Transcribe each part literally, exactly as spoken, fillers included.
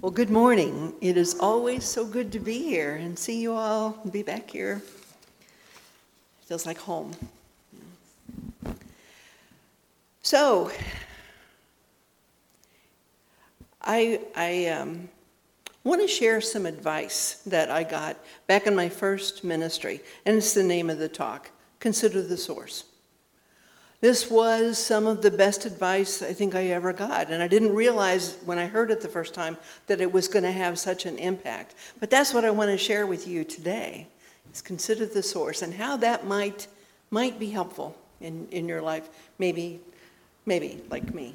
Well, good morning. It is always so good to be here and see you all and be back here. Feels like home. So, I, I um, want to share some advice that I got back in my first ministry, and it's the name of the talk, Consider the Source. This was some of the best advice I think I ever got, and I didn't realize when I heard it the first time that it was going to have such an impact. But that's what I want to share with you today, is consider the source and how that might might be helpful in, in your life, maybe, maybe like me.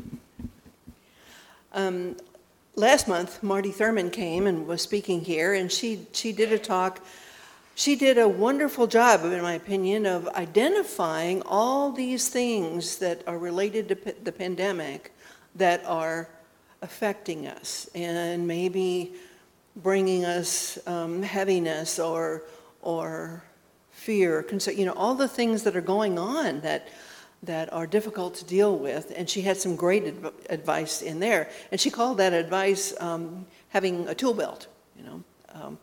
Um, last month, Marty Thurman came and was speaking here, and she, she did a talk. She did a wonderful job, in my opinion, of identifying all these things that are related to p- the pandemic that are affecting us and maybe bringing us um, heaviness or or fear, concern, you know, all the things that are going on that that are difficult to deal with. And she had some great adv- advice in there. And she called that advice um, having a tool belt, you know. Um,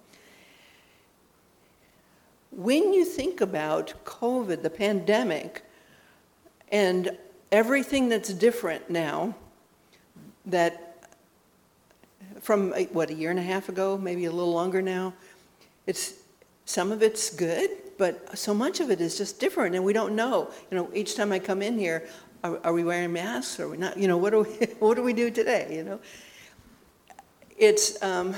When you think about COVID, the pandemic, and everything that's different now, that from, what, a year and a half ago, maybe a little longer now, it's some of it's good, but so much of it is just different, and we don't know. You know, each time I come in here, are, are we wearing masks? Or are we not? You know, what do we, what do we do today? You know, it's um,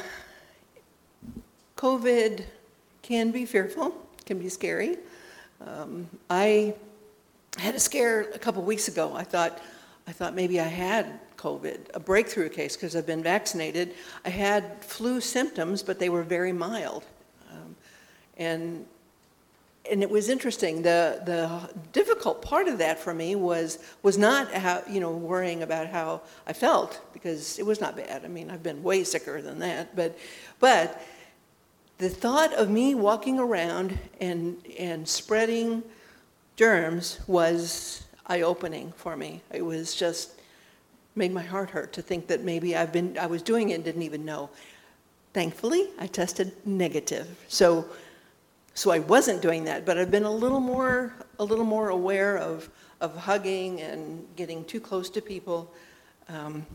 COVID can be fearful. Can be scary. Um, I had a scare a couple weeks ago. I thought, I thought maybe I had COVID, a breakthrough case, because I've been vaccinated. I had flu symptoms, but they were very mild, um, and and it was interesting. The the difficult part of that for me was was not how you know worrying about how I felt, because it was not bad. I mean, I've been way sicker than that, but but. The thought of me walking around and and spreading germs was eye-opening for me. It was just made my heart hurt to think that maybe I've been I was doing it and didn't even know. Thankfully, I tested negative, so so I wasn't doing that. But I've been a little more a little more aware of of hugging and getting too close to people. Um,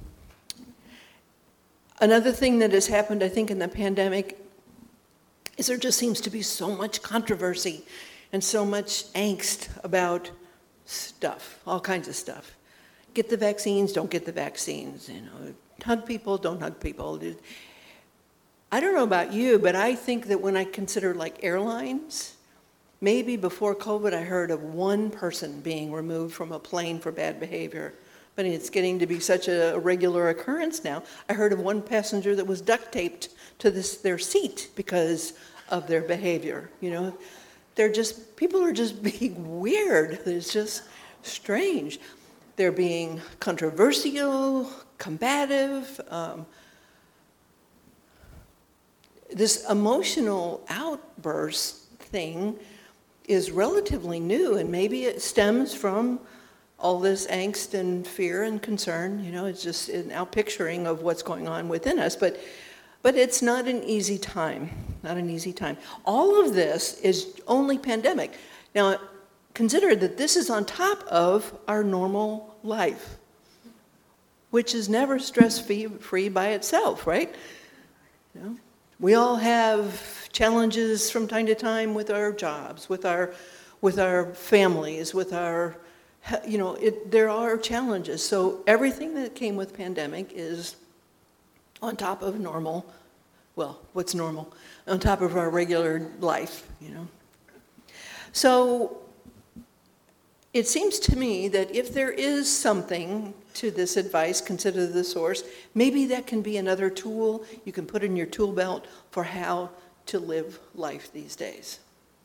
another thing that has happened, I think, in the pandemic, is there just seems to be so much controversy and so much angst about stuff, all kinds of stuff. Get the vaccines, don't get the vaccines, you know, hug people, don't hug people. I don't know about you, but I think that when I consider like airlines, maybe before COVID I heard of one person being removed from a plane for bad behavior, but it's getting to be such a regular occurrence now. I heard of one passenger that was duct taped to this their seat because of their behavior. You know, they're just people are just being weird. It's just strange. They're being controversial, combative. Um, this emotional outburst thing is relatively new, and maybe it stems from all this angst and fear and concern. You know, it's just an outpicturing of what's going on within us. But But it's not an easy time, not an easy time. All of this is only pandemic. Now, consider that this is on top of our normal life, which is never stress-free by itself, right? You know, we all have challenges from time to time with our jobs, with our, with our families, with our, you know, it, there are challenges. So everything that came with pandemic is on top of normal, well, what's normal? On top of our regular life, you know. So it seems to me that if there is something to this advice, consider the source, maybe that can be another tool you can put in your tool belt for how to live life these days.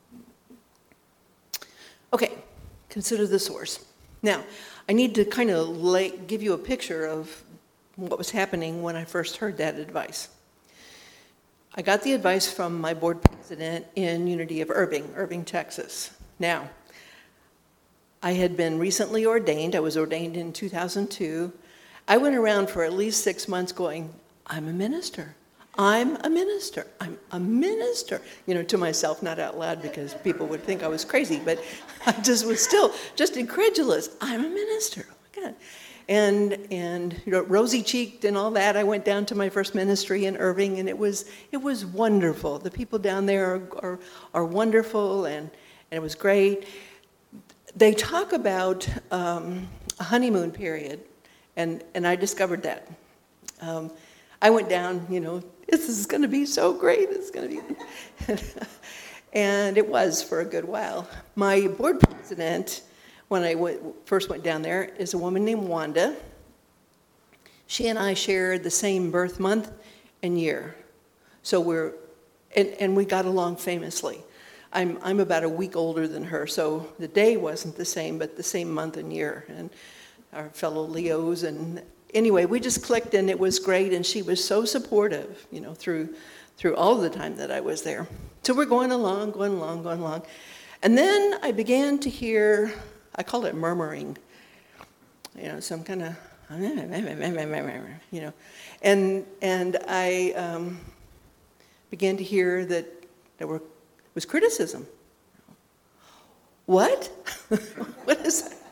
Okay, consider the source. Now, I need to kind of lay, give you a picture of what was happening when I first heard that advice. I got the advice from my board president in Unity of Irving, Irving, Texas. Now, I had been recently ordained. I was ordained in two thousand two. I went around for at least six months going, I'm a minister. I'm a minister. I'm a minister. You know, to myself, not out loud because people would think I was crazy, but I just was still just incredulous. I'm a minister. Oh my God. And, and you know, rosy-cheeked and all that, I went down to my first ministry in Irving, and it was it was wonderful. The people down there are are, are wonderful, and, and it was great. They talk about um, a honeymoon period, and, and I discovered that. Um, I went down, you know, this is going to be so great. It's going to be, and it was for a good while. My board president, when I went, first went down there, is a woman named Wanda. She and I shared the same birth month and year, so we're, and, and we got along famously. I'm I'm about a week older than her, so the day wasn't the same, but the same month and year, and our fellow Leos, and anyway, we just clicked, and it was great, and she was so supportive, you know, through through all the time that I was there. So we're going along, going along, going along, and then I began to hear, I call it murmuring, you know, some kind of, you know, and and I um, began to hear that there were was criticism. What? What is that?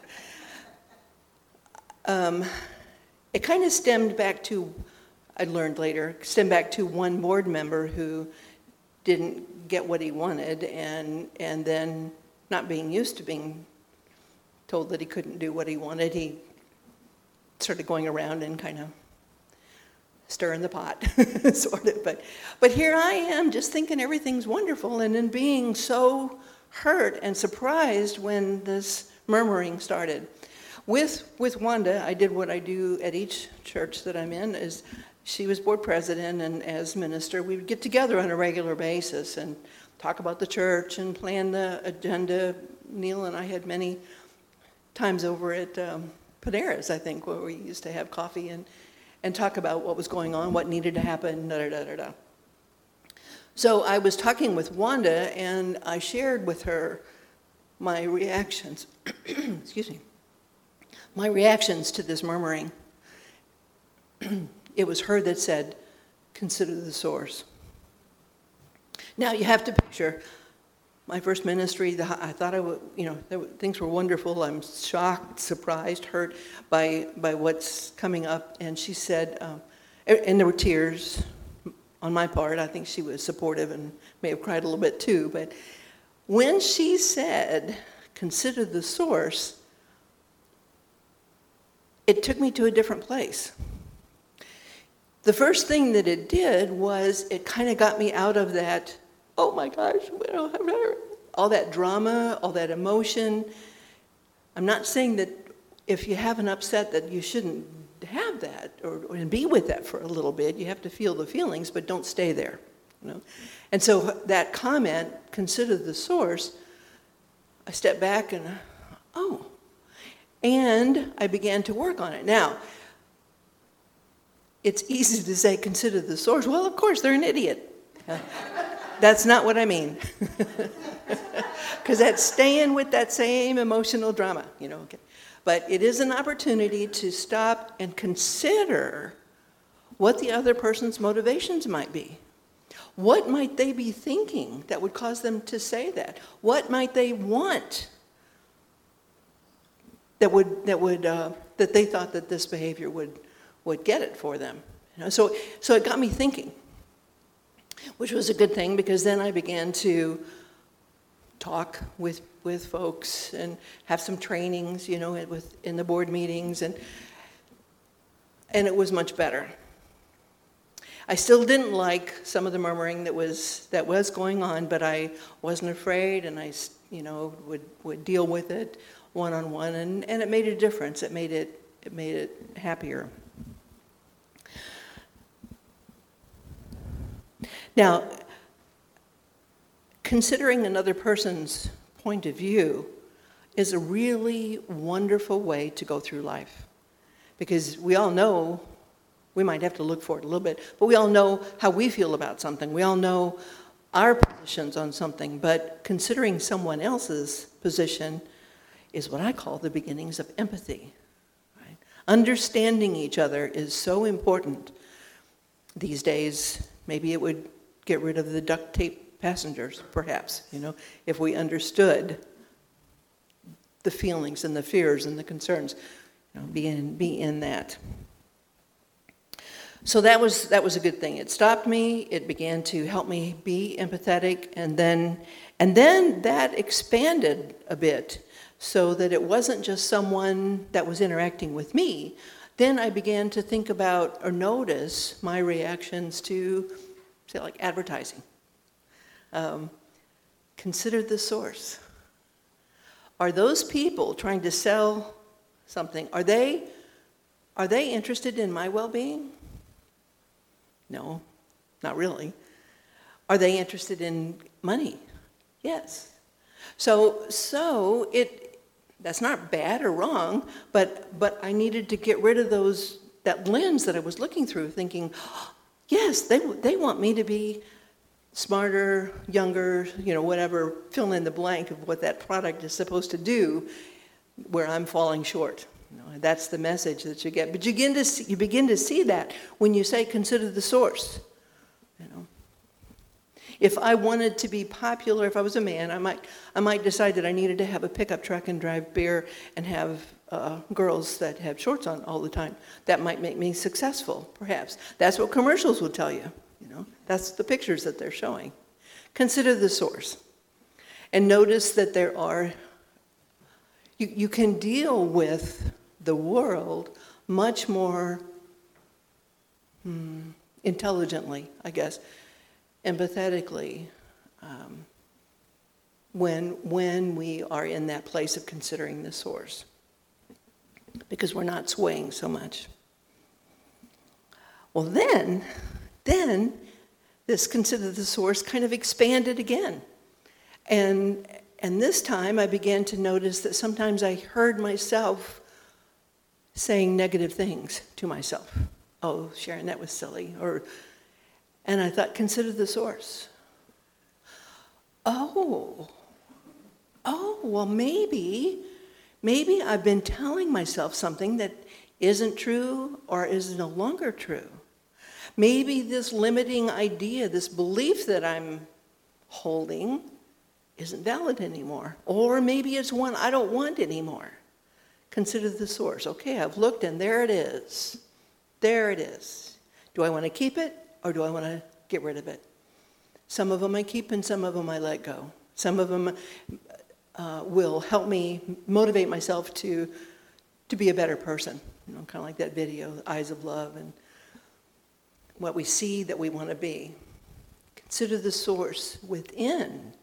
Um, it kind of stemmed back to, I learned later, stemmed back to one board member who didn't get what he wanted, and and then not being used to being told that he couldn't do what he wanted, he started going around and kind of stirring the pot, sort of. But, but here I am just thinking everything's wonderful, and then being so hurt and surprised when this murmuring started. With, with Wanda, I did what I do at each church that I'm in, is she was board president, and as minister, we would get together on a regular basis and talk about the church and plan the agenda. Neil and I had many times over at um, Panera's, I think, where we used to have coffee and and talk about what was going on, what needed to happen, da da da da da. So I was talking with Wanda, and I shared with her my reactions, excuse me, my reactions to this murmuring. It was her that said, consider the source. Now you have to picture my first ministry. The, I thought I would, you know, there, things were wonderful. I'm shocked, surprised, hurt by by what's coming up. And she said, um, and there were tears on my part. I think she was supportive and may have cried a little bit too. But when she said, consider the source, it took me to a different place. The first thing that it did was it kind of got me out of that, oh my gosh, all that drama, all that emotion. I'm not saying that if you have an upset that you shouldn't have that or, or be with that for a little bit. You have to feel the feelings, but don't stay there. You know? And so that comment, consider the source, I stepped back and, oh, and I began to work on it. Now, it's easy to say, consider the source. Well, of course, they're an idiot. That's not what I mean. Because that's staying with that same emotional drama, you know. Okay. But it is an opportunity to stop and consider what the other person's motivations might be. What might they be thinking that would cause them to say that? What might they want that would that would uh, that they thought that this behavior would would get it for them? You know, so so it got me thinking, which was a good thing, because then I began to talk with with folks and have some trainings, you know, with in the board meetings, and and it was much better. I still didn't like some of the murmuring that was that was going on, but I wasn't afraid, and I, you know, would would deal with it one on one, and and it made a difference. It made it it made it happier. Now, considering another person's point of view is a really wonderful way to go through life, because we all know, we might have to look for it a little bit, but we all know how we feel about something. We all know our positions on something, but considering someone else's position is what I call the beginnings of empathy. Right? Understanding each other is so important. These days, maybe it would get rid of the duct tape passengers, perhaps, you know, if we understood the feelings and the fears and the concerns, you know, be in, be in that. So that was that was a good thing. It stopped me. It began to help me be empathetic, and then and then that expanded a bit, so that it wasn't just someone that was interacting with me. Then I began to think about or notice my reactions to, say, like advertising. Um, consider the source. Are those people trying to sell something, are they, are they interested in my well-being? No, not really. Are they interested in money? Yes. So, so it, that's not bad or wrong, but, but I needed to get rid of those, that lens that I was looking through, thinking, oh, yes, they, they want me to be smarter, younger, you know, whatever, fill in the blank of what that product is supposed to do, where I'm falling short. You know, that's the message that you get. But you begin to see, you begin to see that when you say, consider the source. You know, if I wanted to be popular, if I was a man, I might, I might decide that I needed to have a pickup truck and drive beer and have uh, girls that have shorts on all the time. That might make me successful, perhaps. That's what commercials will tell you. You know, that's the pictures that they're showing. Consider the source, and notice that there are. You, you can deal with the world much more hmm, intelligently, I guess, empathetically, um, when, when we are in that place of considering the source, because we're not swaying so much. Well, then, then this consider the source kind of expanded again. And, and this time I began to notice that sometimes I heard myself saying negative things to myself. Oh, Sharon, that was silly. Or, and I thought, consider the source. Oh, oh, well, maybe, maybe I've been telling myself something that isn't true or is no longer true. Maybe this limiting idea, this belief that I'm holding isn't valid anymore. Or maybe it's one I don't want anymore. Consider the source. Okay, I've looked and there it is. There it is. Do I want to keep it or do I want to get rid of it? Some of them I keep and some of them I let go. Some of them uh, will help me motivate myself to, to be a better person. You know, kind of like that video, Eyes of Love, and what we see that we want to be. Consider the source within.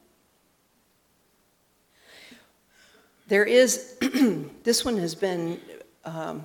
There is, this one has been, um,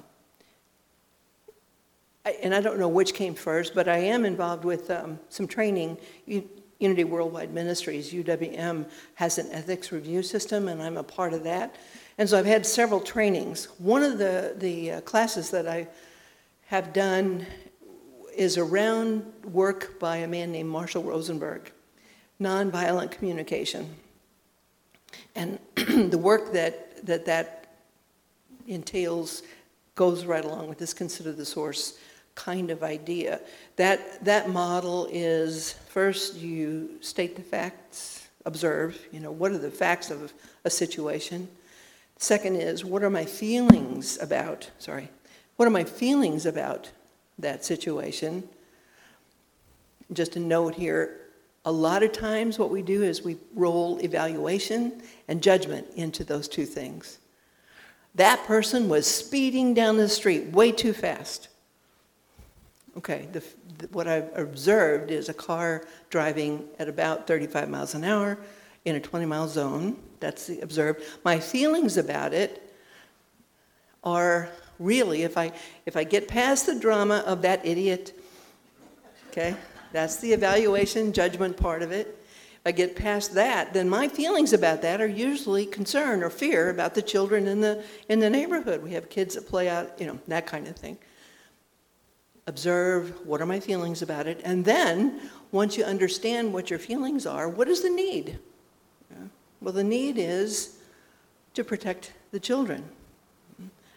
I, and I don't know which came first, but I am involved with um, some training. U- Unity Worldwide Ministries, U W M, has an ethics review system, and I'm a part of that. And so I've had several trainings. One of the, the uh, classes that I have done is around work by a man named Marshall Rosenberg, nonviolent communication. And the work that, that that entails goes right along with this consider the source kind of idea. That, that model is, first you state the facts, observe, you know, what are the facts of a situation. Second is, what are my feelings about, sorry, what are my feelings about that situation? Just a note here, a lot of times what we do is we roll evaluation and judgment into those two things. That person was speeding down the street way too fast. Okay, the, the, what I've observed is a car driving at about thirty-five miles an hour in a twenty mile zone. That's the observed. My feelings about it are really, if I, if I get past the drama of that idiot, okay, that's the evaluation, judgment part of it. If I get past that, then my feelings about that are usually concern or fear about the children in the in the neighborhood. We have kids that play out, you know, that kind of thing. Observe, what are my feelings about it? And then, once you understand what your feelings are, what is the need? Yeah. Well, the need is to protect the children.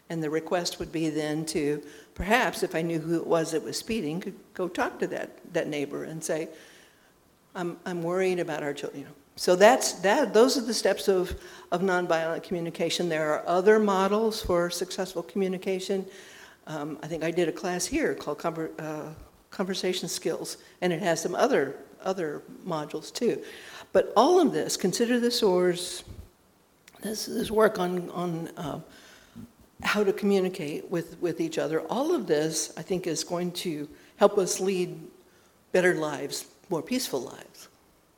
And the request would be then to, perhaps if I knew who it was that was speeding, could go talk to that, that neighbor and say, I'm, I'm worried about our children. You know. So that's, that, those are the steps of, of nonviolent communication. There are other models for successful communication. Um, I think I did a class here called Conver, uh, Conversation Skills, and it has some other, other modules too. But all of this, consider the source, this, this work on, on uh, how to communicate with, with each other, all of this, I think, is going to help us lead better lives, more peaceful lives.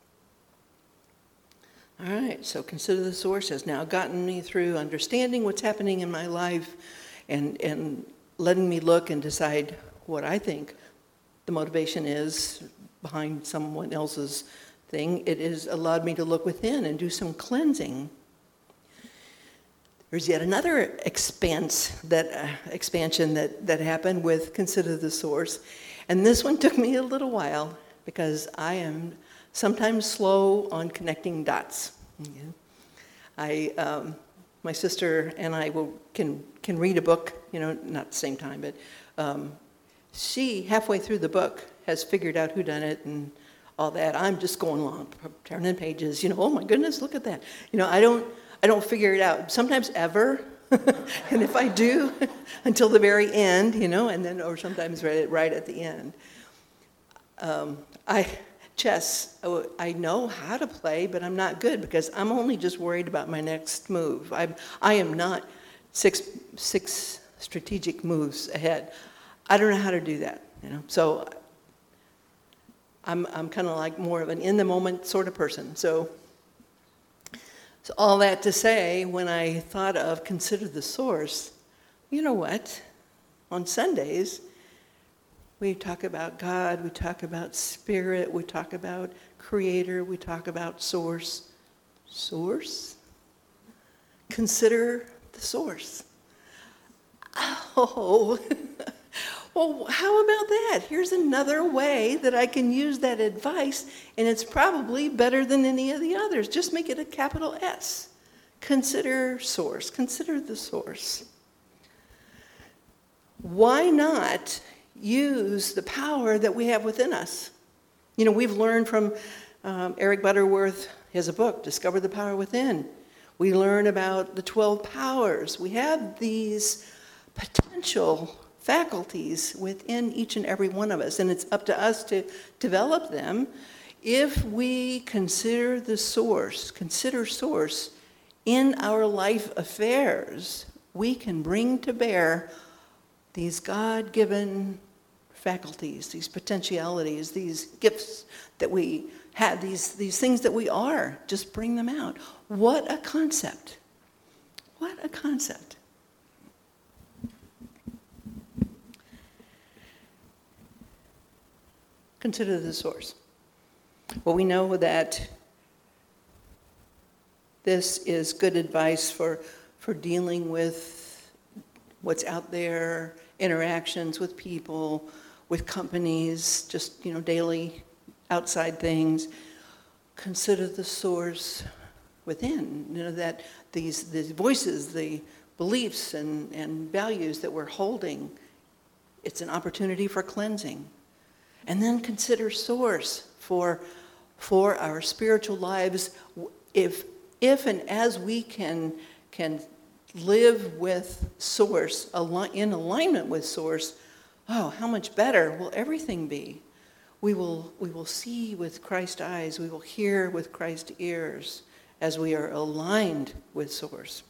All right, so consider the source has now gotten me through understanding what's happening in my life and, and letting me look and decide what I think the motivation is behind someone else's thing. It has allowed me to look within and do some cleansing. There's yet another expanse that uh, expansion that, that happened with Consider the Source. And this one took me a little while because I am sometimes slow on connecting dots. Yeah. I, um, my sister and I will, can, can read a book, you know, not at the same time, but um, she, halfway through the book, has figured out who done it and all that. I'm just going along, turning pages, you know, oh my goodness, look at that. You know, I don't, I don't figure it out, sometimes ever, and if I do, until the very end, you know, and then, or sometimes right at, right at the end. Um, I, chess, I know how to play, but I'm not good because I'm only just worried about my next move. I'm, I am not six, six strategic moves ahead. I don't know how to do that, you know, so I'm, I'm kind of like more of an in-the-moment sort of person, so So all that to say, when I thought of Consider the Source, you know what? On Sundays, we talk about God, we talk about Spirit, we talk about Creator, we talk about Source. Source? Consider the Source. Oh, well, how about that? Here's another way that I can use that advice, and it's probably better than any of the others. Just make it a capital S. Consider source. Consider the source. Why not use the power that we have within us? You know, we've learned from um, Eric Butterworth, he has a book, Discover the Power Within. We learn about the twelve powers. We have these potential faculties within each and every one of us, and it's up to us to develop them. If we consider the source, consider source in our life affairs, we can bring to bear these God-given faculties, these potentialities, these gifts that we have, these, these things that we are, just bring them out. What a concept. What a concept. Consider the source. Well, we know that this is good advice for, for dealing with what's out there, interactions with people, with companies, just, you know, daily outside things. Consider the source within, you know, that these, these voices, the beliefs and, and values that we're holding, it's an opportunity for cleansing. And then consider source for, for our spiritual lives. If, if and as we can, can live with source, in alignment with source, oh, how much better will everything be? We will, we will see with Christ's eyes, we will hear with Christ's ears as we are aligned with source.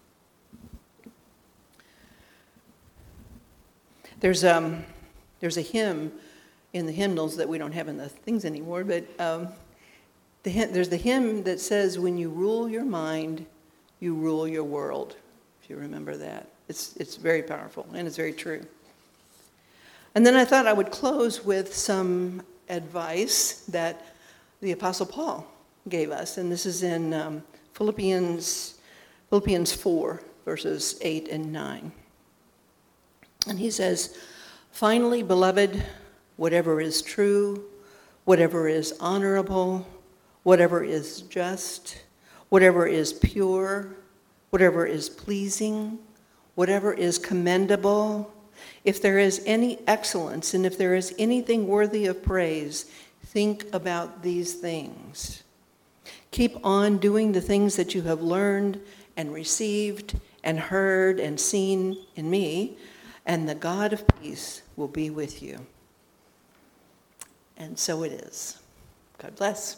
There's, um, there's a hymn in the hymnals that we don't have in the things anymore, but um, the, there's the hymn that says, when you rule your mind, you rule your world, if you remember that. It's, it's very powerful, and it's very true. And then I thought I would close with some advice that the Apostle Paul gave us, and this is in um, Philippians, Philippians four, verses eight and nine. And he says, finally, beloved, whatever is true, whatever is honorable, whatever is just, whatever is pure, whatever is pleasing, whatever is commendable, if there is any excellence, and if there is anything worthy of praise, think about these things. Keep on doing the things that you have learned and received and heard and seen in me, and the God of peace will be with you. And so it is. God bless.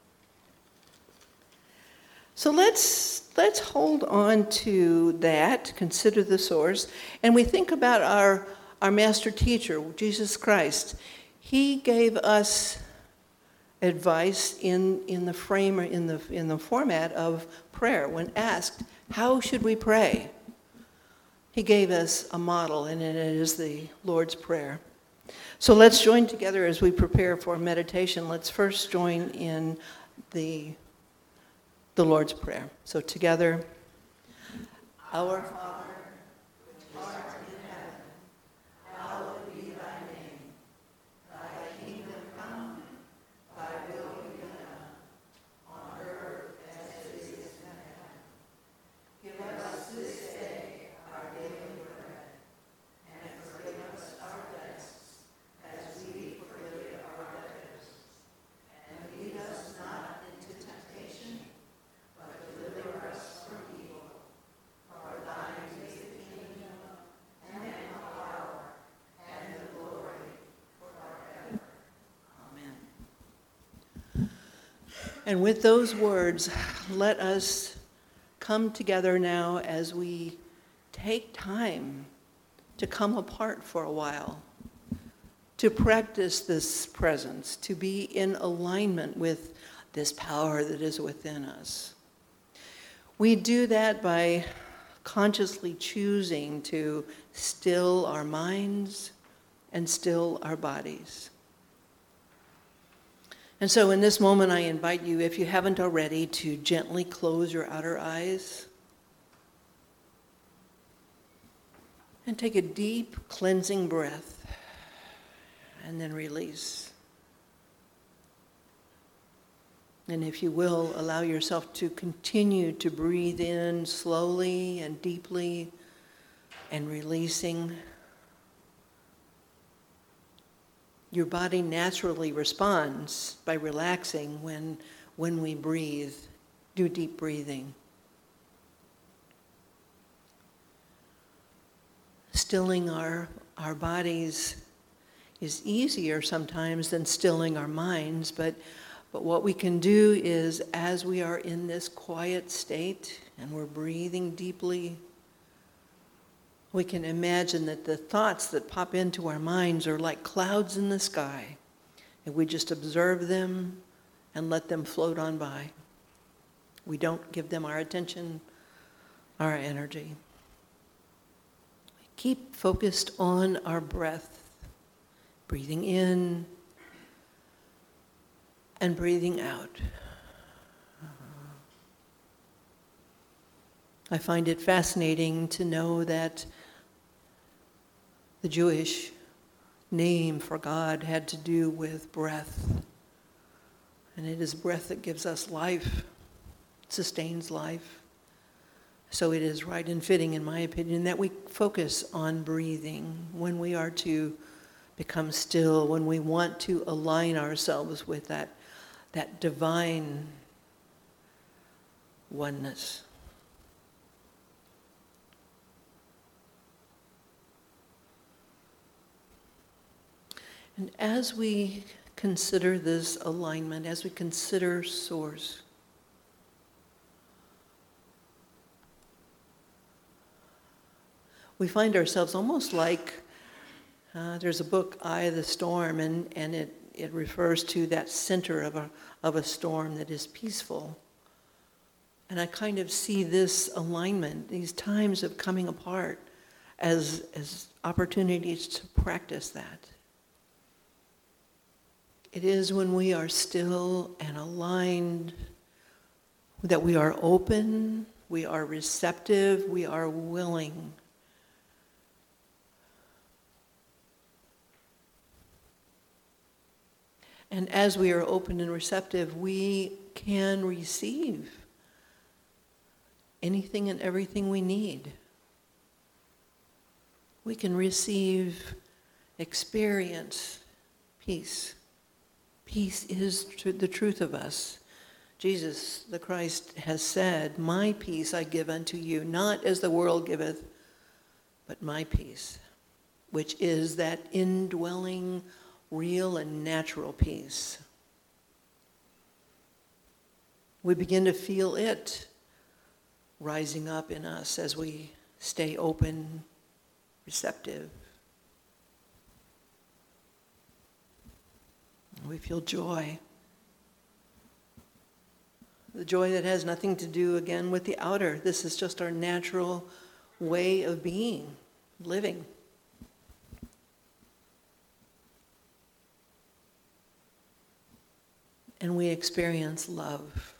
So let's let's hold on to that, consider the source, and we think about our, our master teacher, Jesus Christ. He gave us advice in, in the frame, in the in the format of prayer. When asked, how should we pray? He gave us a model, and it is the Lord's Prayer. So let's join together as we prepare for meditation. Let's first join in the the Lord's Prayer. So together, our Father, which art in heaven, hallowed be thy name. Thy kingdom come, thy will be done, on earth as it is in heaven. Give us this day our daily bread, and forgive us our debts, as we forgive our debtors. And lead us not into temptation, but deliver us from evil. For thine is the kingdom, and the power, and the glory, forever. Amen. And with those words, let us come together now as we take time to come apart for a while, to practice this presence, to be in alignment with this power that is within us. We do that by consciously choosing to still our minds and still our bodies. And so in this moment, I invite you, if you haven't already, to gently close your outer eyes and take a deep cleansing breath and then release. And if you will, allow yourself to continue to breathe in slowly and deeply and releasing. Your body naturally responds by relaxing when, when we breathe. Do deep breathing. Stilling our, our bodies is easier sometimes than stilling our minds, but But what we can do is, as we are in this quiet state and we're breathing deeply, we can imagine that the thoughts that pop into our minds are like clouds in the sky, and we just observe them and let them float on by. We don't give them our attention, our energy. We keep focused on our breath, breathing in and breathing out. I find it fascinating to know that the Jewish name for God had to do with breath. And it is breath that gives us life, sustains life. So it is right and fitting, in my opinion, that we focus on breathing when we are to become still, when we want to align ourselves with that that divine oneness. And as we consider this alignment, as we consider source, we find ourselves almost like, uh, there's a book, Eye of the Storm, and, and it It refers to that center of a, of a storm that is peaceful. And I kind of see this alignment, these times of coming apart, as, as opportunities to practice that. It is when we are still and aligned that we are open, we are receptive, we are willing. And as we are open and receptive, we can receive anything and everything we need. we can receive, experience peace. Peace is tr- the truth of us. Jesus, the Christ, has said, "My peace I give unto you, not as the world giveth, but my peace," which is that indwelling, real and natural peace. We begin to feel it rising up in us as we stay open, receptive. We feel joy. The joy that has nothing to do, again, with the outer. This is just our natural way of being, living. And we experience love.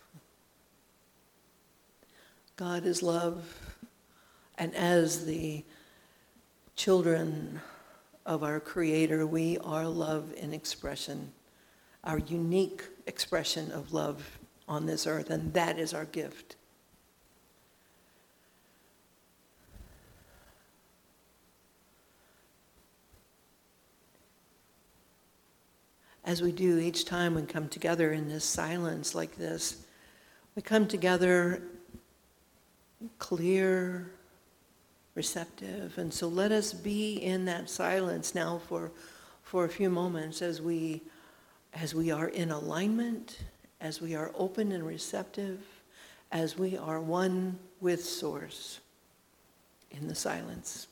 God is love, and as the children of our Creator, we are love in expression, our unique expression of love on this earth, and that is our gift. As we do each time we come together in this silence like this, we come together clear, receptive, and so let us be in that silence now for, for a few moments as we, as we are in alignment, as we are open and receptive, as we are one with Source in the silence.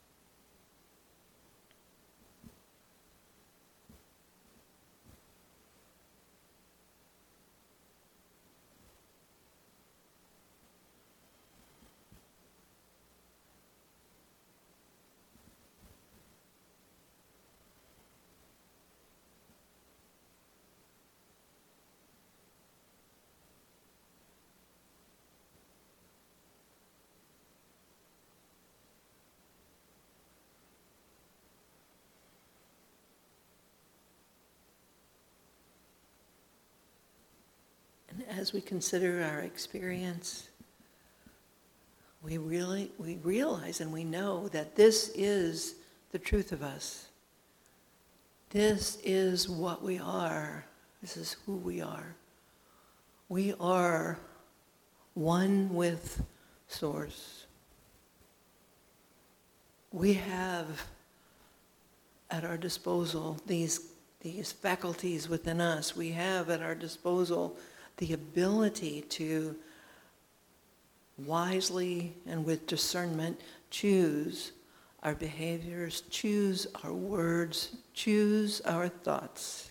As we consider our experience, we really we realize and we know that this is the truth of us. This is what we are. This is who we are. We are one with Source. We have at our disposal these, these faculties within us. We have at our disposal the ability to wisely and with discernment choose our behaviors, choose our words, choose our thoughts.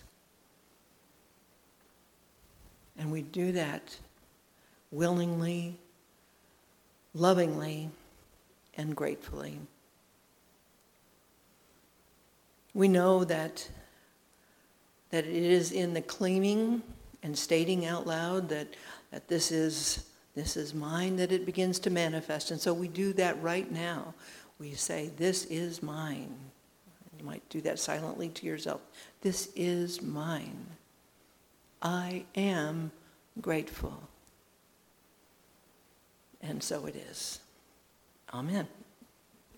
And we do that willingly, lovingly, and gratefully. We know that, that it is in the claiming and stating out loud that, that this is this is mine that it begins to manifest. And so we do that right now. We say, this is mine. You might do that silently to yourself. This is mine. I am grateful. And so it is. Amen.